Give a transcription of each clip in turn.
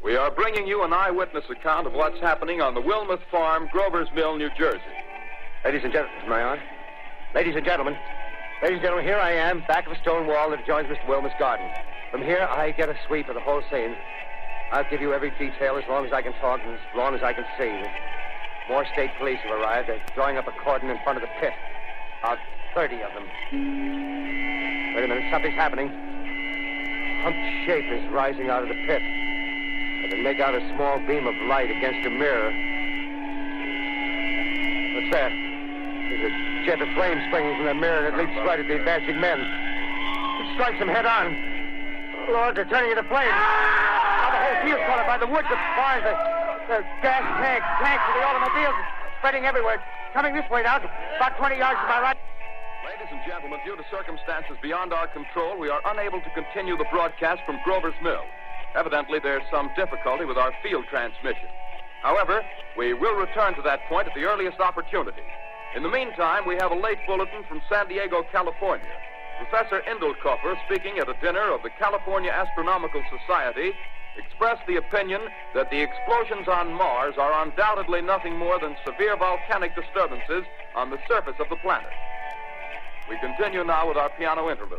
We are bringing you an eyewitness account of what's happening on the Wilmuth Farm, Grover's Mill, New Jersey. Ladies and gentlemen, my honor. Ladies and gentlemen, here I am, back of a stone wall that adjoins Mr. Wilmuth's garden. From here, I get a sweep of the whole scene. I'll give you every detail as long as I can talk and as long as I can see. More state police have arrived. They're drawing up a cordon in front of the pit. About 30 of them. Wait a minute, something's happening. A humped shape is rising out of the pit. I can make out a small beam of light against a mirror. What's that? There's a jet of flame springing from the mirror and it leaps right at the advancing men. It strikes them head on. Oh, Lord, they're turning into flames. Now the whole field's caught up by the woods, the barns, the gas tanks of the automobiles spreading everywhere. Coming this way now, about 20 yards to my right. Ladies and gentlemen, due to circumstances beyond our control, we are unable to continue the broadcast from Grover's Mill. Evidently, there's some difficulty with our field transmission. However, we will return to that point at the earliest opportunity. In the meantime, we have a late bulletin from San Diego, California. Professor Indelkoffer, speaking at a dinner of the California Astronomical Society, expressed the opinion that the explosions on Mars are undoubtedly nothing more than severe volcanic disturbances on the surface of the planet. We continue now with our piano interlude.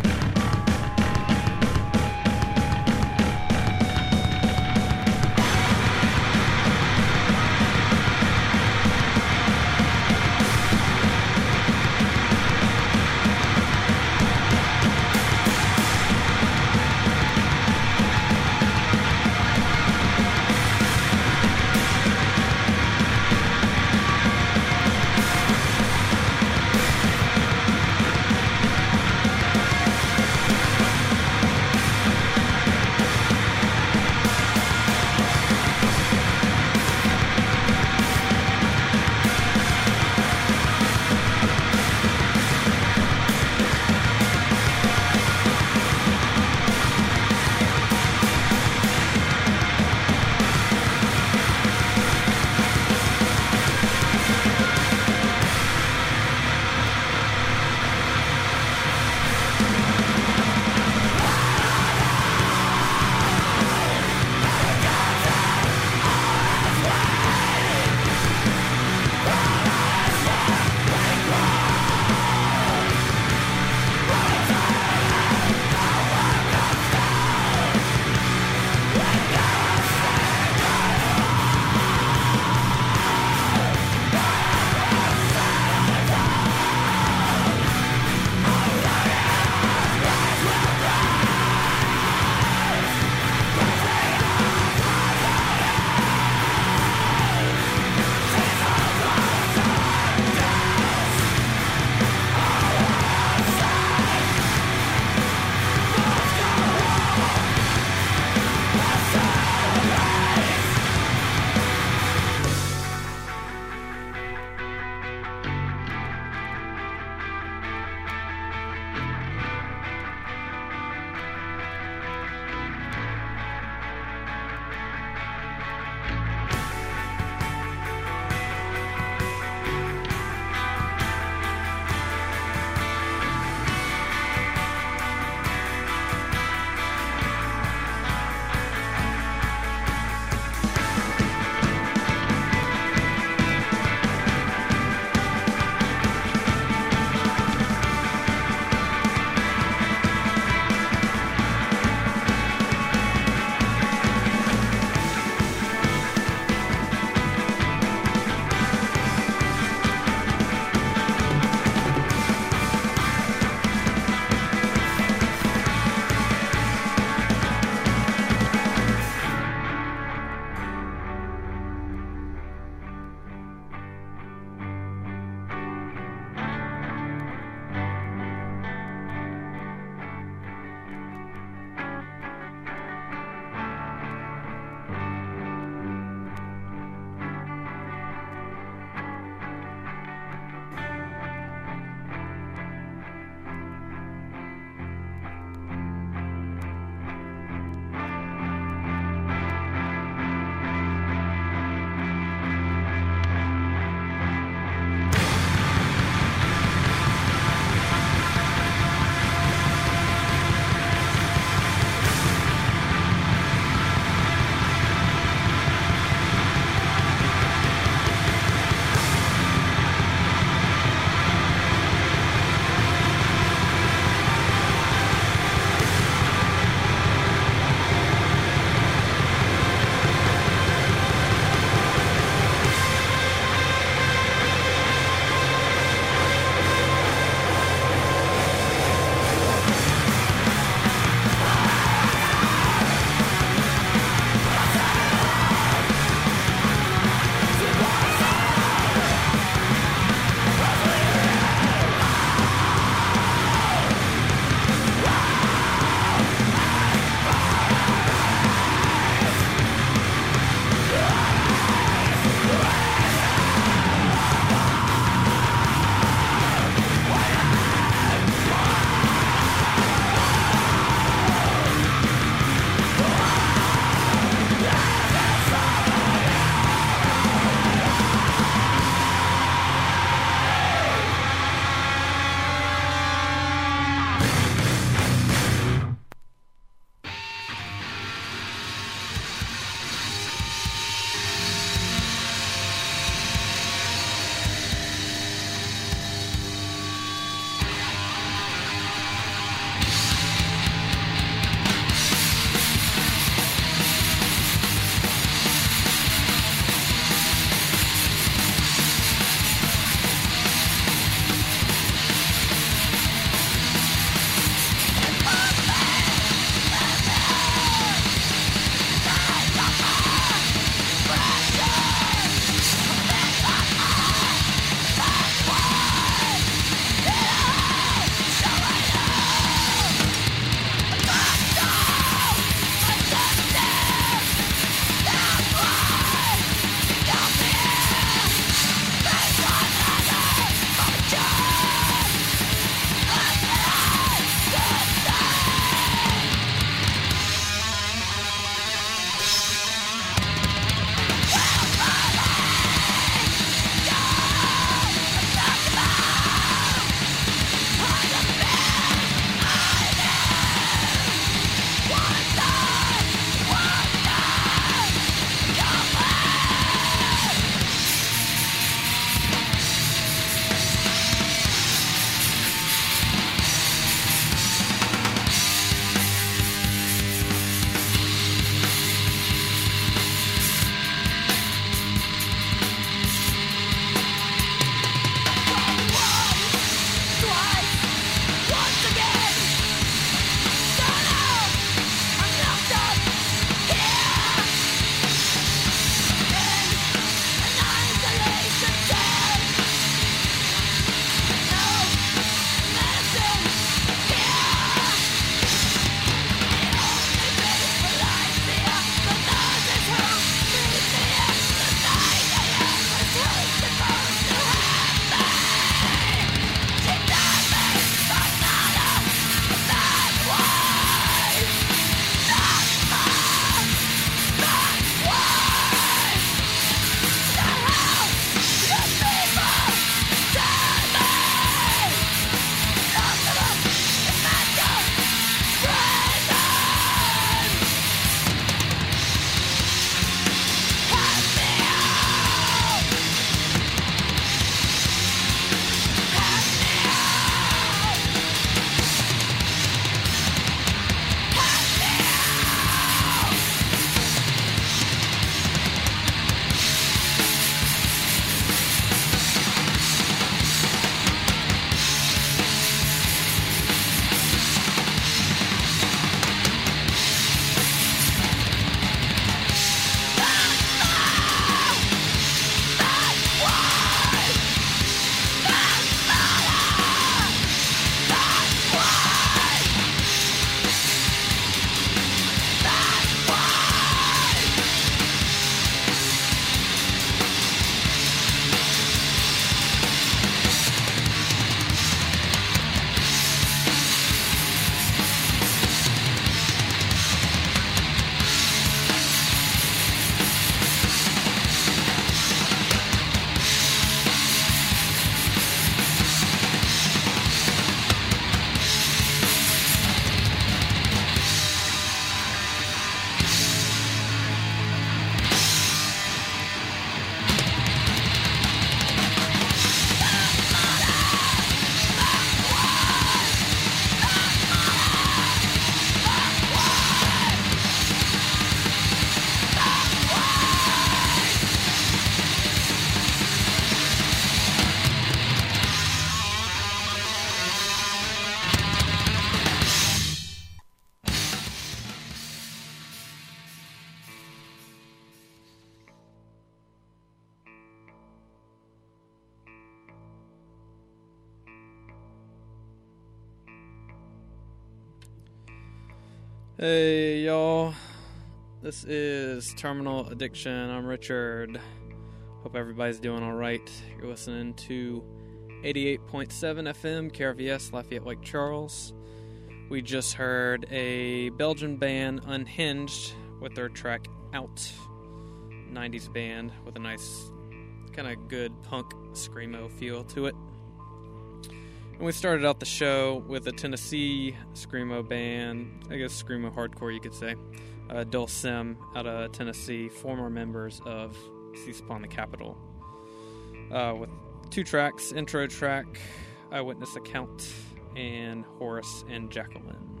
Hey y'all, this is Terminal Addiction. I'm Richard. Hope everybody's doing alright. You're listening to 88.7 FM KRVS Lafayette Lake Charles. We just heard a Belgian band, Unhinged, with their track Out. 90s band with a nice kind of good punk screamo feel to it. And we started out the show with a Tennessee screamo band, I guess screamo hardcore you could say, Dulcim out of Tennessee, former members of Seize Upon the Capitol, with 2 tracks, intro track, Eyewitness Account, and Horace and Jacqueline.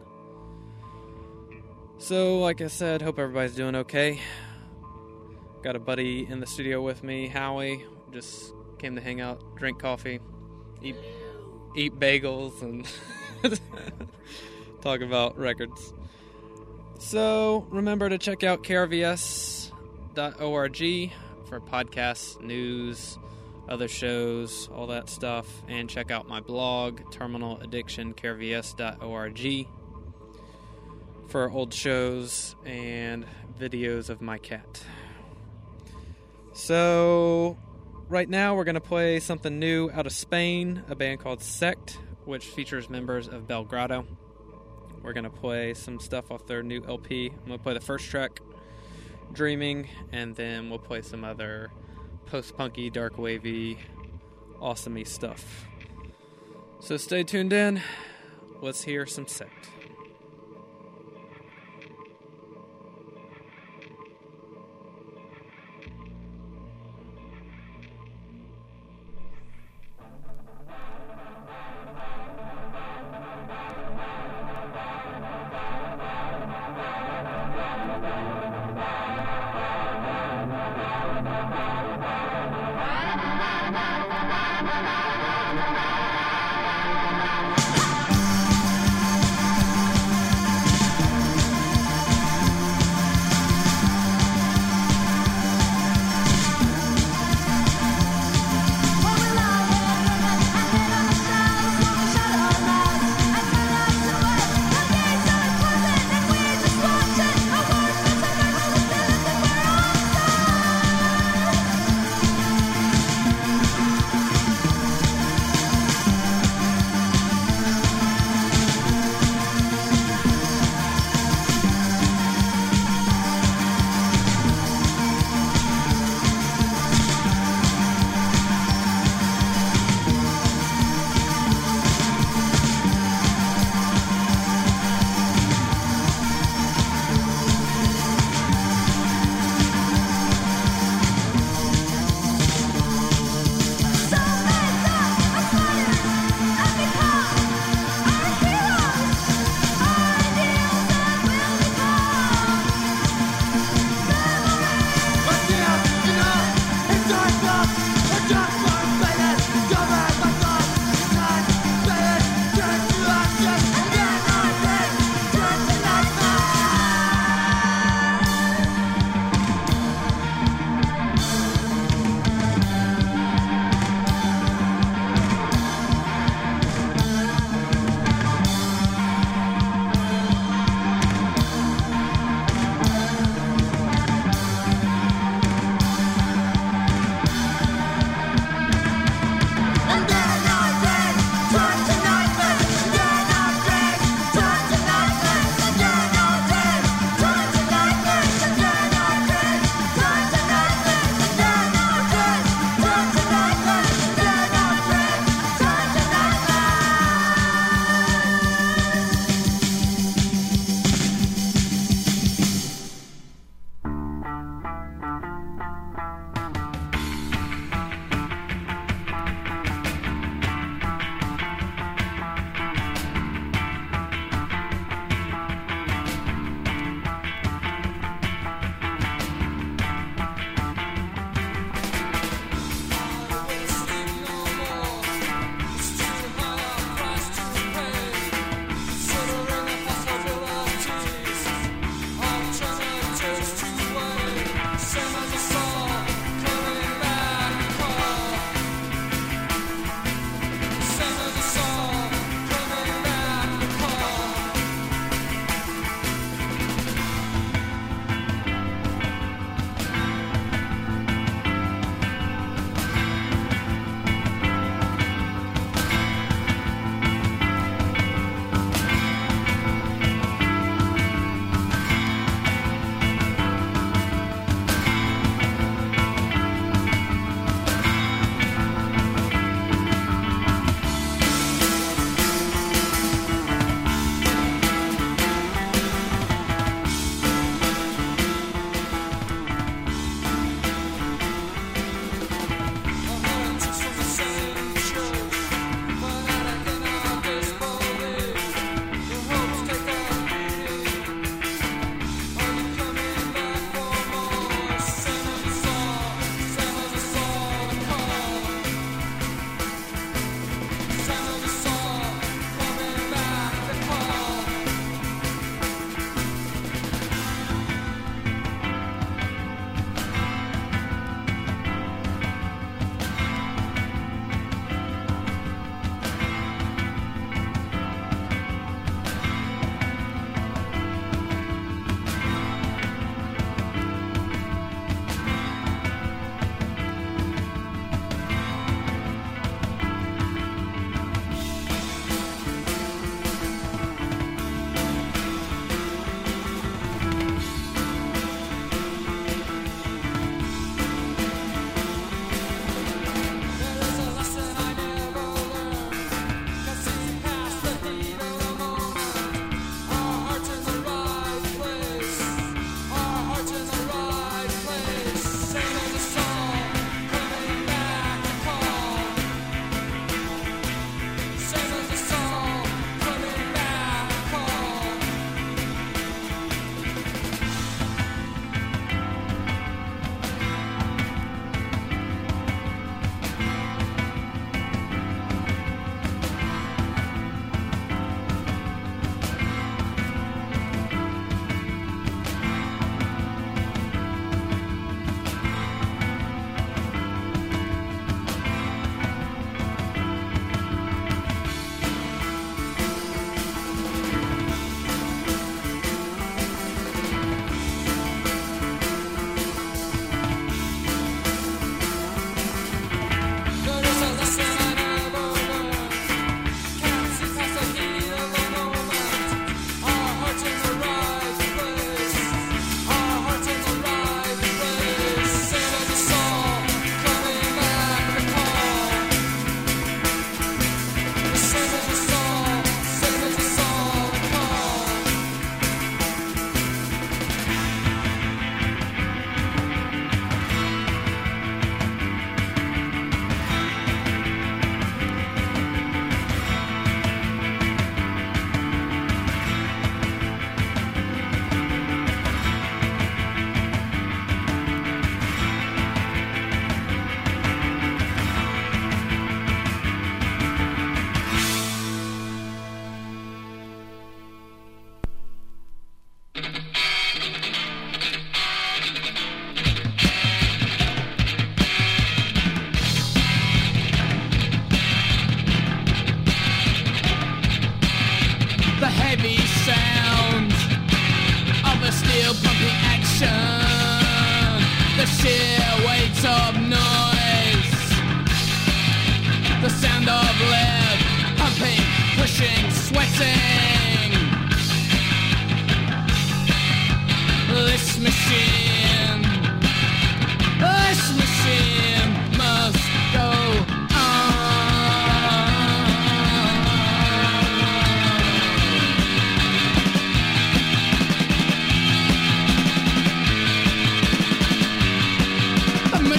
So, like I said, hope everybody's doing okay. Got a buddy in the studio with me, Howie, just came to hang out, drink coffee, eat bagels, and talk about records. So remember to check out krvs.org for podcasts, news, other shows, all that stuff, and check out my blog, Terminal Addiction, krvs.org, for old shows and videos of my cat. So right now we're going to play something new out of Spain, a band called Sect, which features members of Belgrado. We're going to play some stuff off their new LP. I'm going to play the first track, Dreaming, and then we'll play some other post-punky, dark wavy, awesome-y stuff. So stay tuned in. Let's hear some Sect.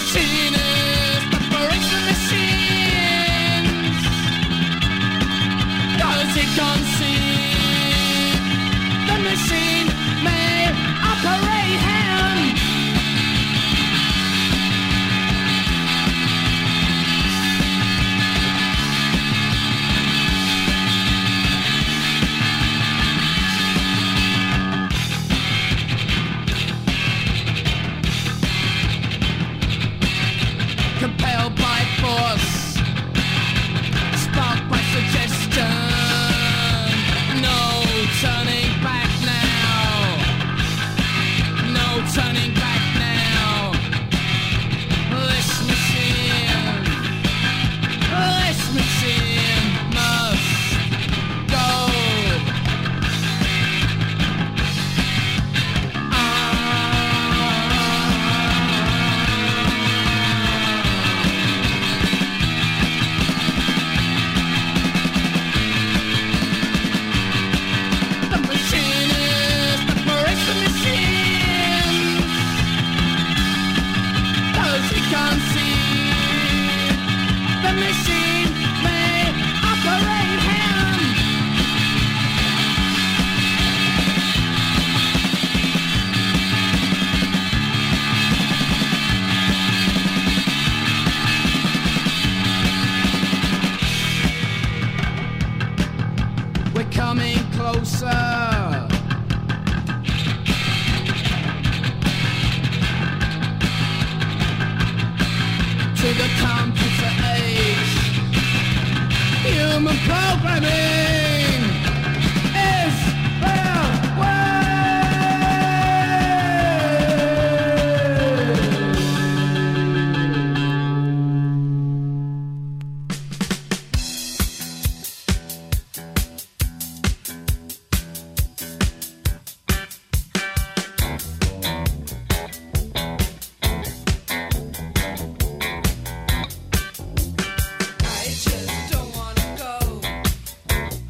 machinist operates the machines. Does he conceive the machine may operate him? Compelled by force, sparked by suggestion. No turning back now. No turning back now. This machine must go. The machinist operates the machine. Does he conceive the machine may operate him? We're coming closer to the computer age. Human programming is the way. I just don't wanna go.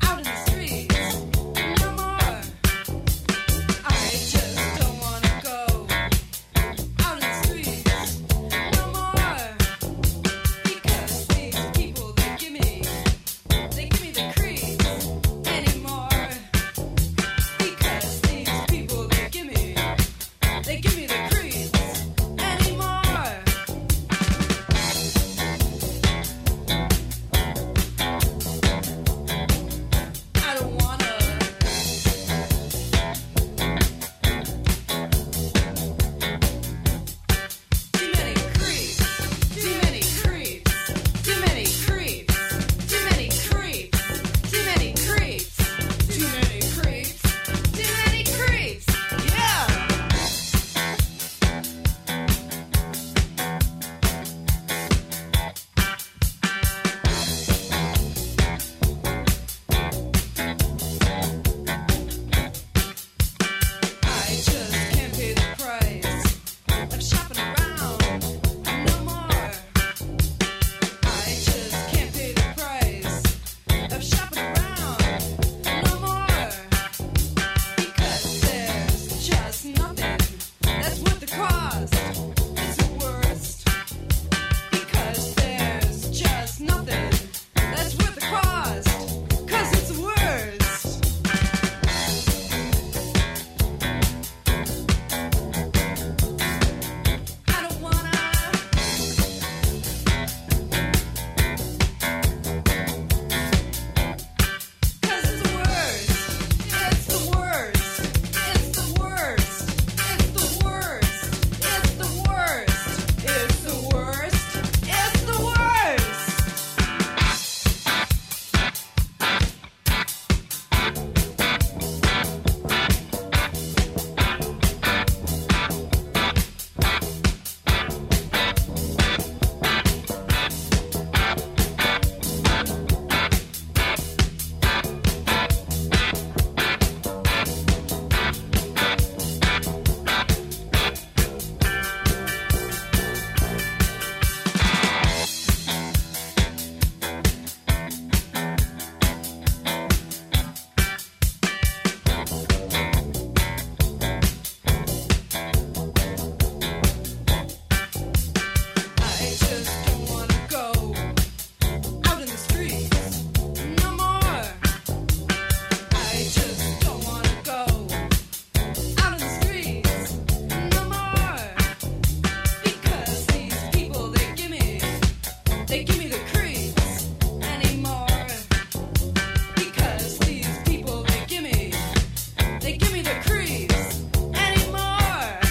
they give me the creeps anymore. Because these people, they give me the creeps anymore.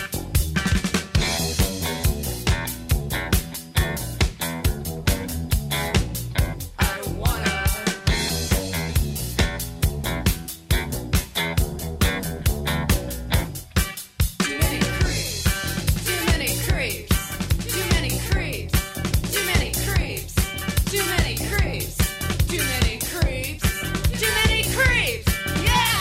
I don't wanna. Too many creeps, too many creeps, too many creeps, too many creeps, too many creeps, too many creeps, too many creeps, yeah!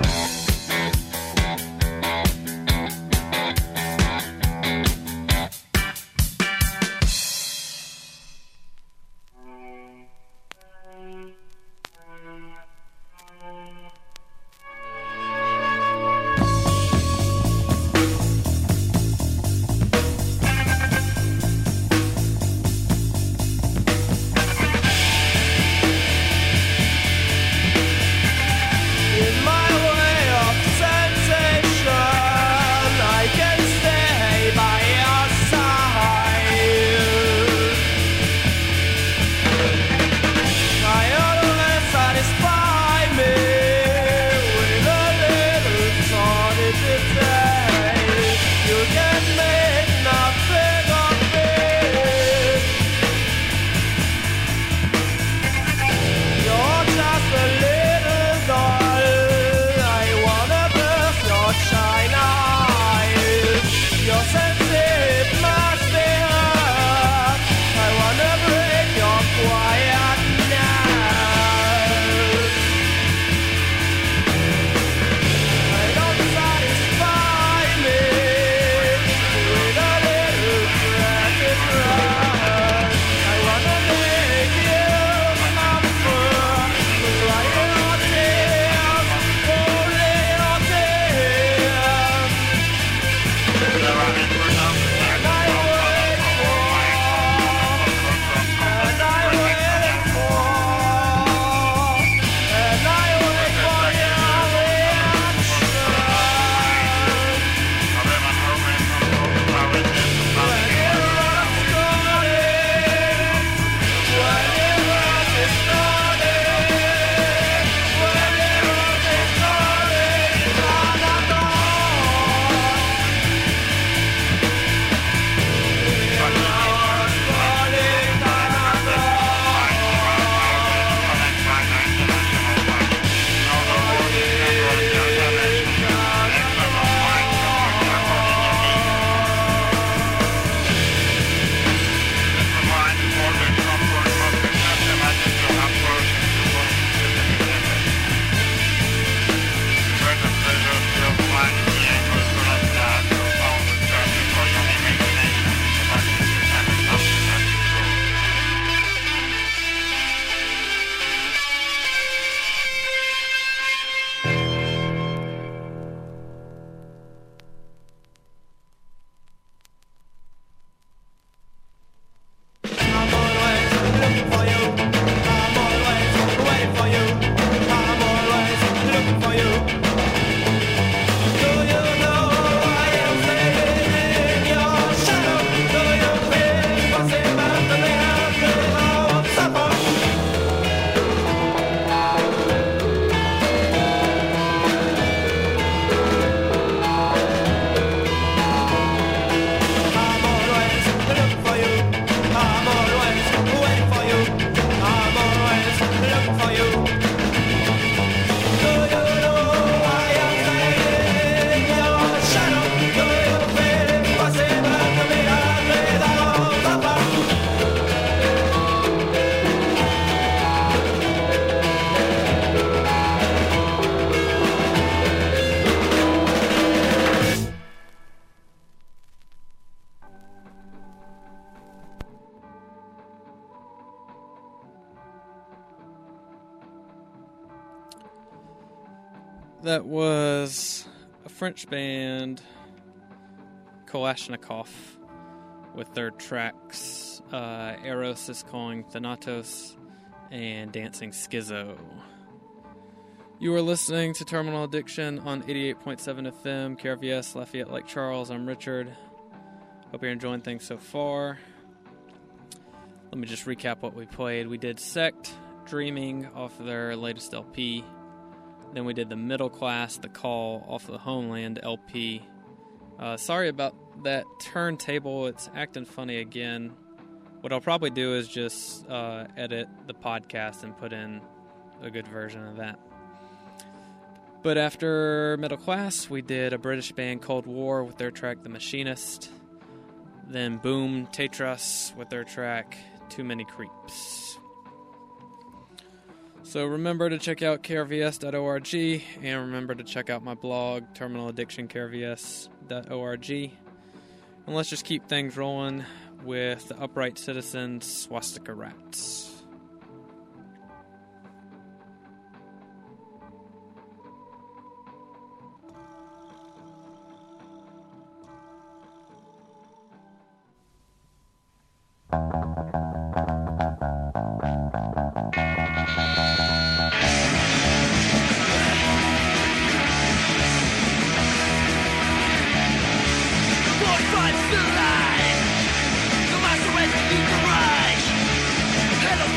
In my way of sensation, I can stay by your side. I always satisfy me with a little solid detail. You can make nothing of it. You're just a little doll. I wanna burst your china eyes. Your sensitive must be hurt. I wanna break your quiet nerves. I don't satisfy me with a little cracked run. I wanna make you suffer. Cry your tears, only your tears. And I wait for, and I wait for your reaction. I'm always looking for you. I'm always waiting for you. I'm always looking for you. Do you know I am staying in your shadow? Do you feel what's about to be happening? Suffer. I'm always looking for you. I'm always waiting for you. I'm always looking for you. Do you know I am staying in your shadow? Do you feel what's about to be happening? Suffer. That was a French band, Kalashnikov, with their tracks Eros is Calling Thanatos and Dancing Schizo. You are listening to Terminal Addiction on 88.7 FM, KRVS, Lafayette Lake Charles. I'm Richard. Hope you're enjoying things so far. Let me just recap what we played. We did Sect, Dreaming off of their latest LP. Then we did The Middle Class, The Call off of the Homeland LP. Sorry about that turntable. It's acting funny again. What I'll probably do is just edit the podcast and put in a good version of that. But after Middle Class, we did a British band, Cold War, with their track The Machinist. Then Boom Tetras with their track Too Many Creeps. So remember to check out krvs.org, and remember to check out my blog, Terminal Addiction, krvs.org. And let's just keep things rolling with the Upright Citizens, Swastika Rats. Hello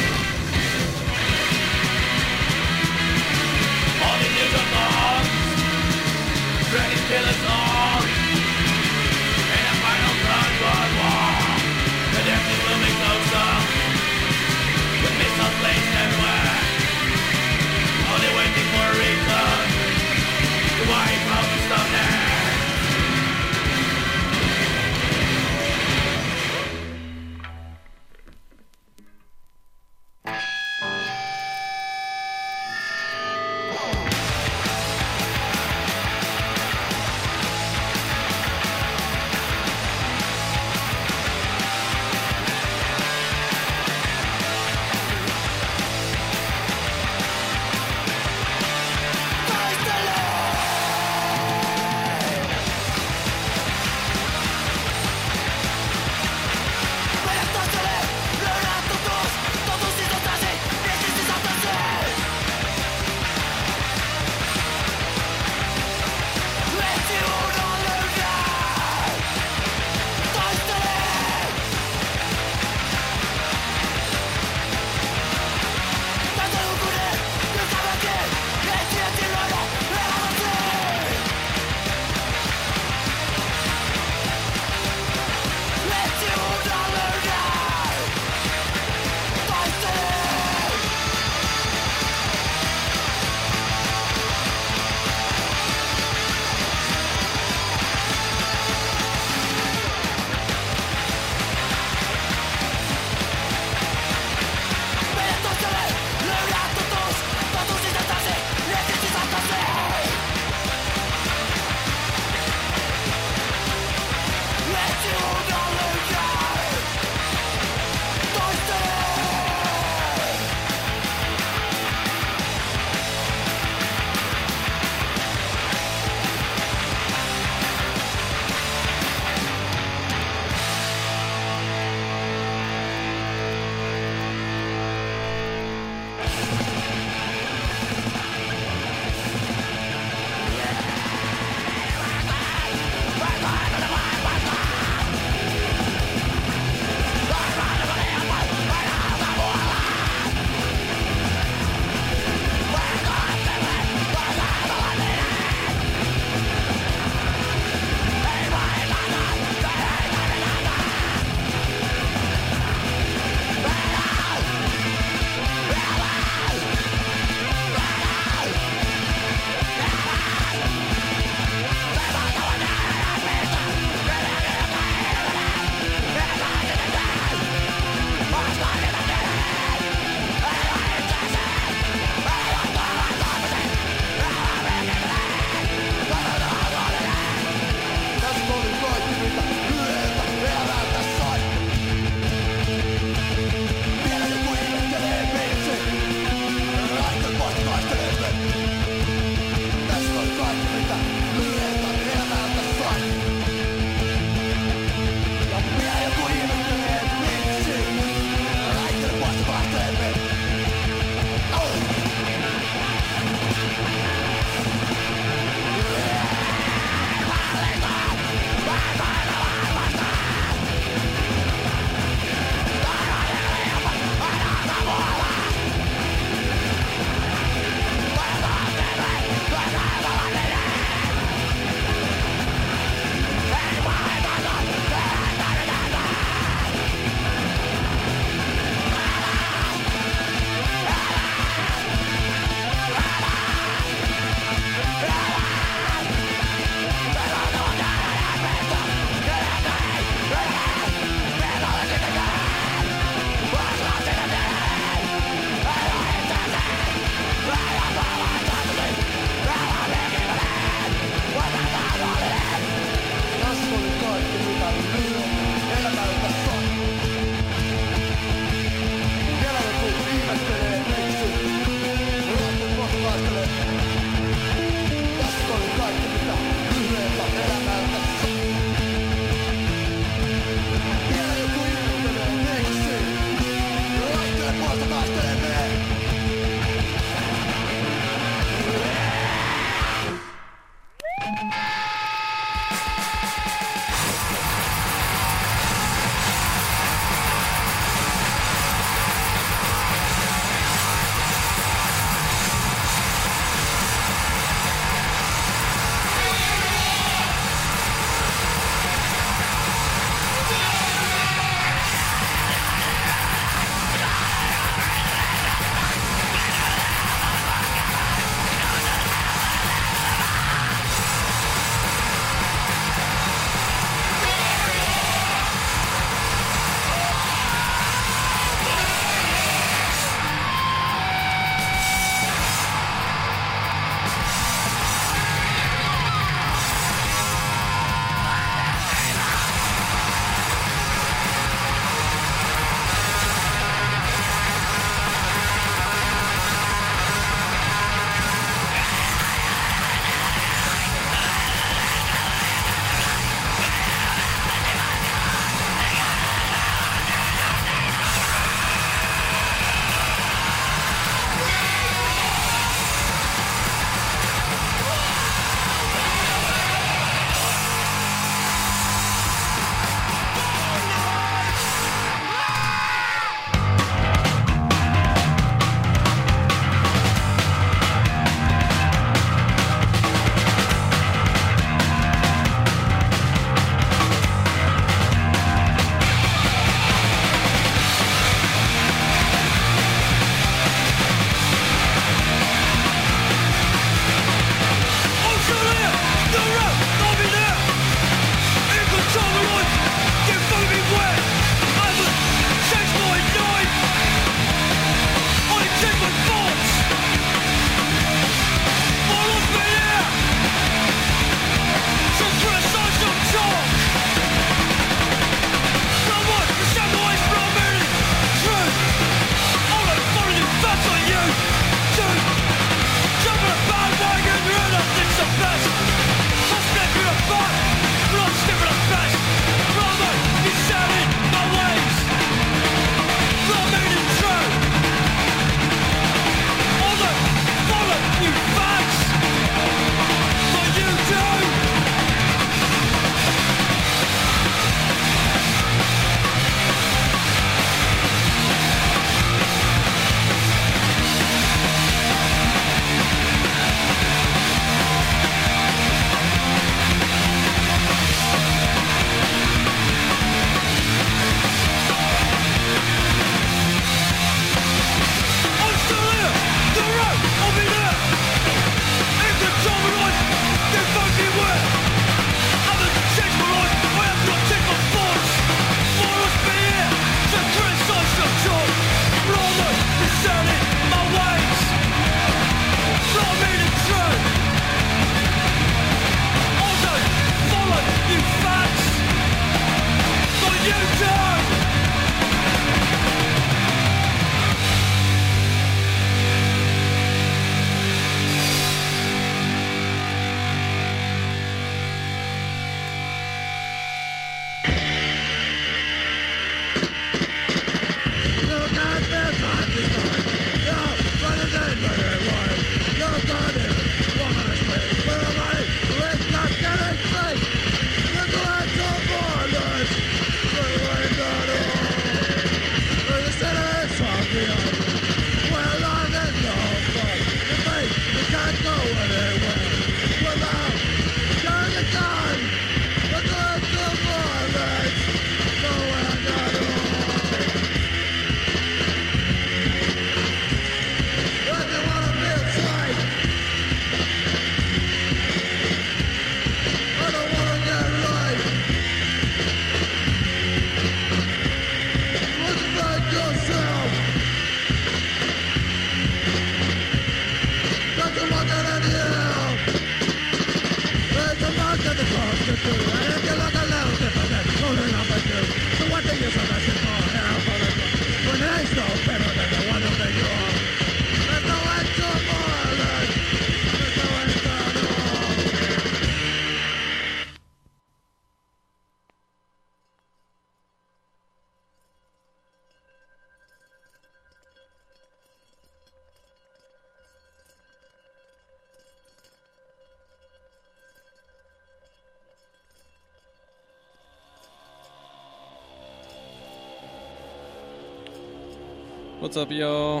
What's up, y'all?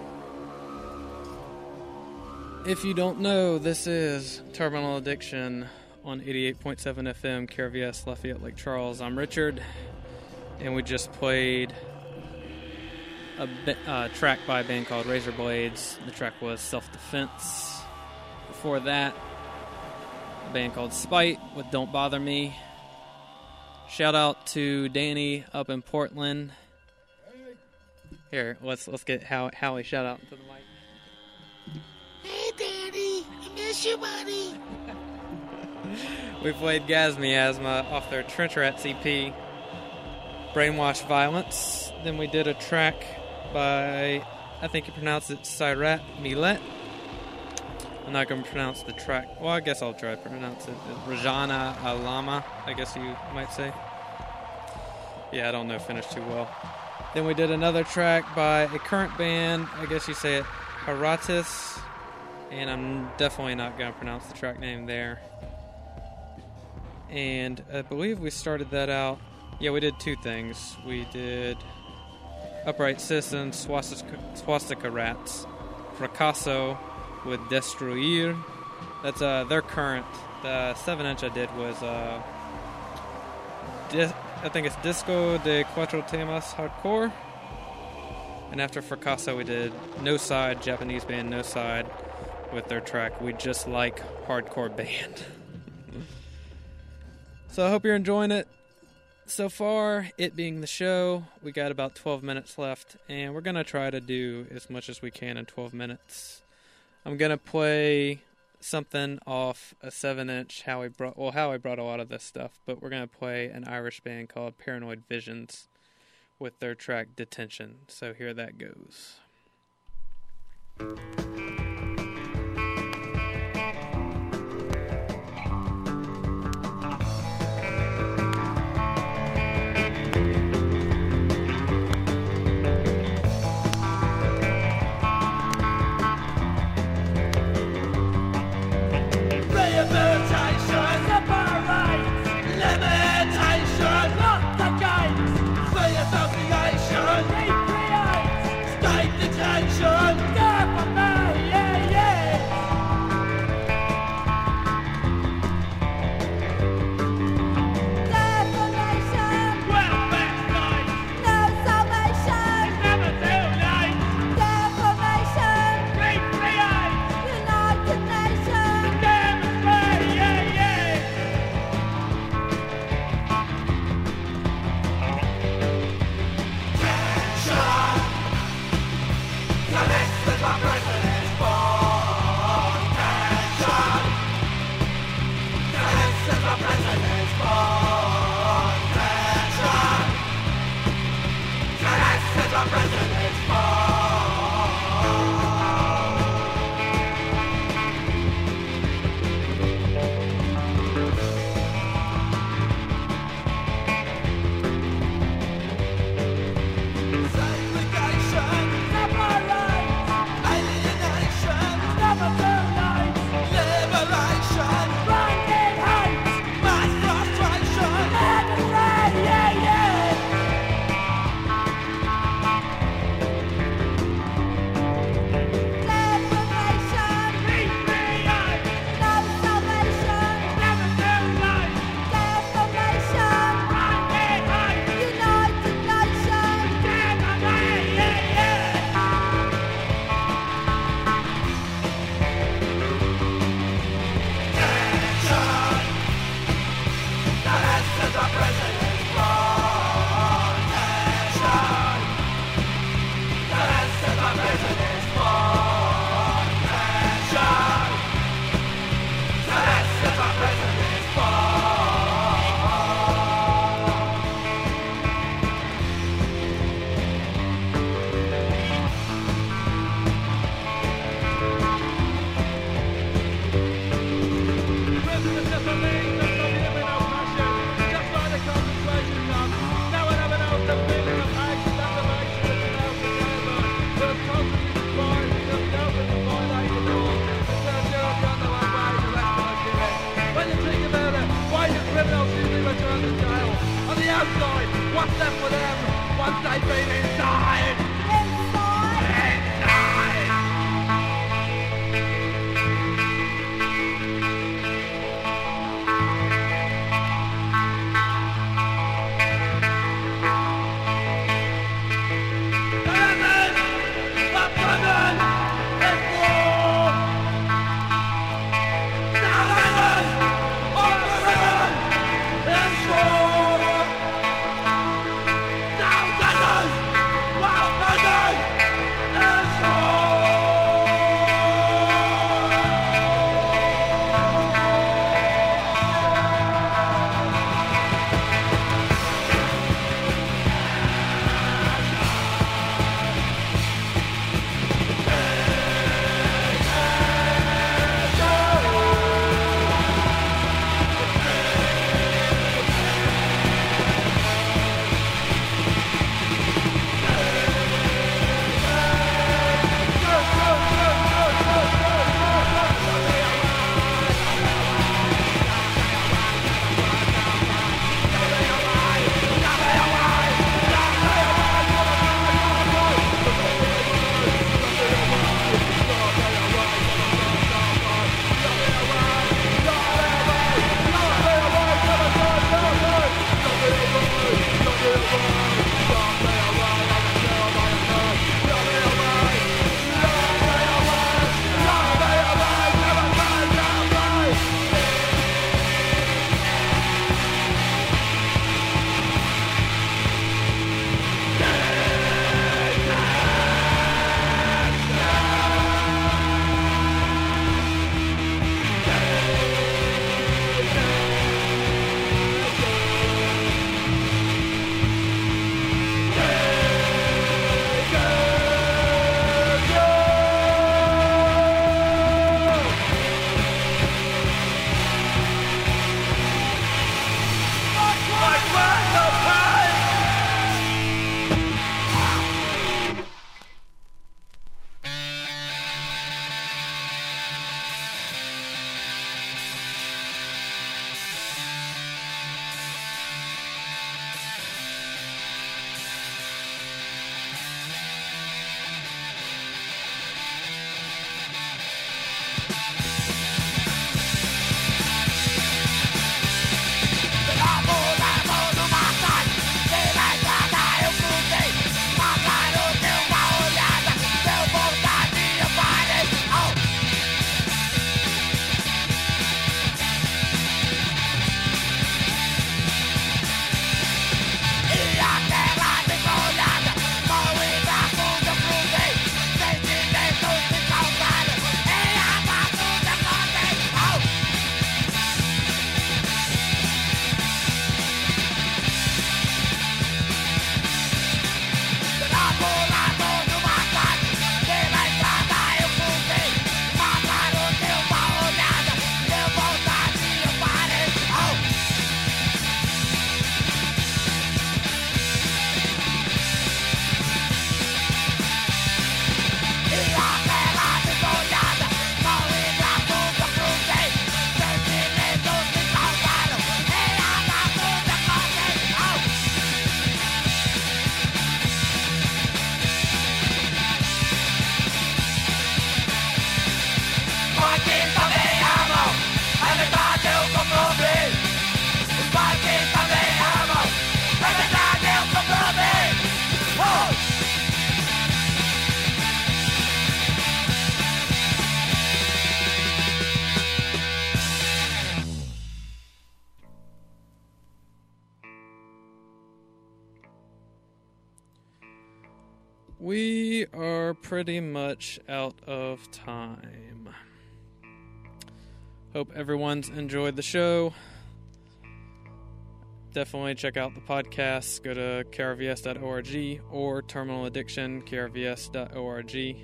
If you don't know, this is Terminal Addiction on 88.7 FM, KRVS, Lafayette, Lake Charles. I'm Richard, and we just played a track by a band called Razor Blades. The track was Self-Defense. Before that, a band called Spite with Don't Bother Me. Shout out to Danny up in Portland. Here, let's get Howie shout out to the mic. Hey, Daddy, I miss you, buddy. We played Gas Miasma off their Trench Rats EP, Brainwash Violence. Then we did a track by, I think you pronounce it Sirat Millet. I'm not going to pronounce the track. Well, I guess I'll try to pronounce it. Rajana Alama, I guess you might say. Yeah, I don't know Finnish too well. Then we did another track by a current band, I guess you say it, Haratis. And I'm definitely not going to pronounce the track name there. And I believe we started that out. Yeah, we did two things. We did Upright Citizens, Swastika Rats, Fracasso with Destruir. That's their current. The 7-inch I did was I think it's Disco de Cuatro Temas Hardcore. And after Fracasso we did No Side, Japanese band No Side, with their track We Just Like Hardcore Band. So I hope you're enjoying it so far, it being the show. We got about 12 minutes left, and we're going to try to do as much as we can in 12 minutes. I'm going to play something off a 7-inch. Howie brought a lot of this stuff, but we're going to play an Irish band called Paranoid Visions with their track Detention. So here that goes. What's left for them once they've been inside? We are pretty much out of time. Hope everyone's enjoyed the show. Definitely check out the podcast. Go to krvs.org or Terminal Addiction, krvs.org.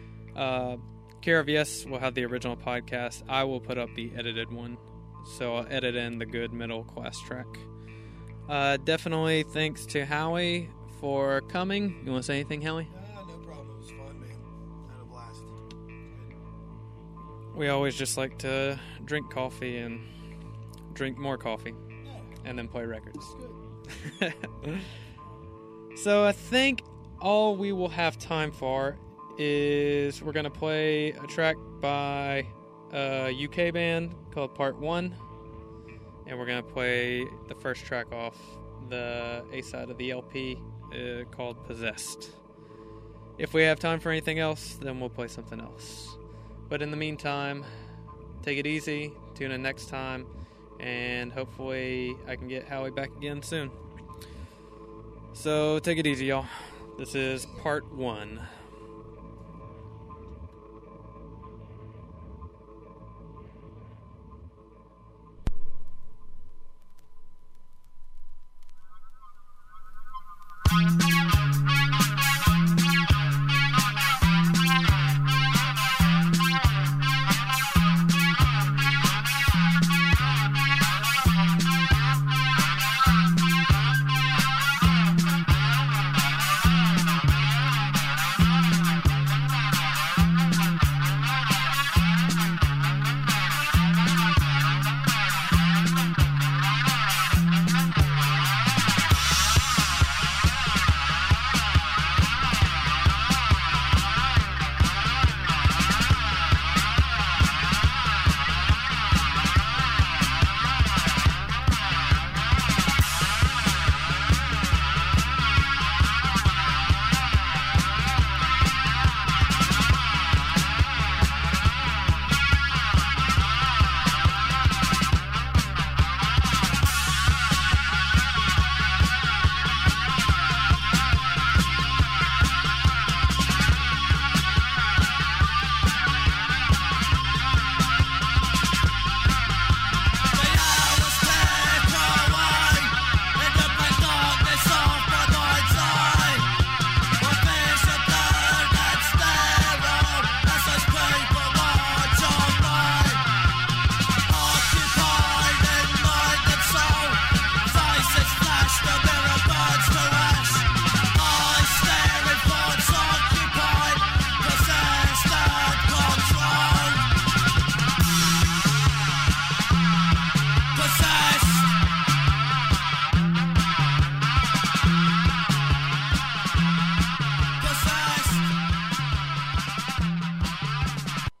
KRVS will have the original podcast. I will put up the edited one. So I'll edit in the good middle class track. Definitely thanks to Howie for coming. You want to say anything, Howie? No problem. It was fun, man. Had a blast. We always just like to drink coffee and drink more coffee. And then play records. So I think all we will have time for is we're going to play a track by a UK band called Part 1. And we're going to play the first track off the A side of the LP called Possessed. If we have time for anything else, then we'll play something else. But in the meantime, take it easy. Tune in next time. And hopefully I can get Howie back again soon. So take it easy, y'all. This is Part 1.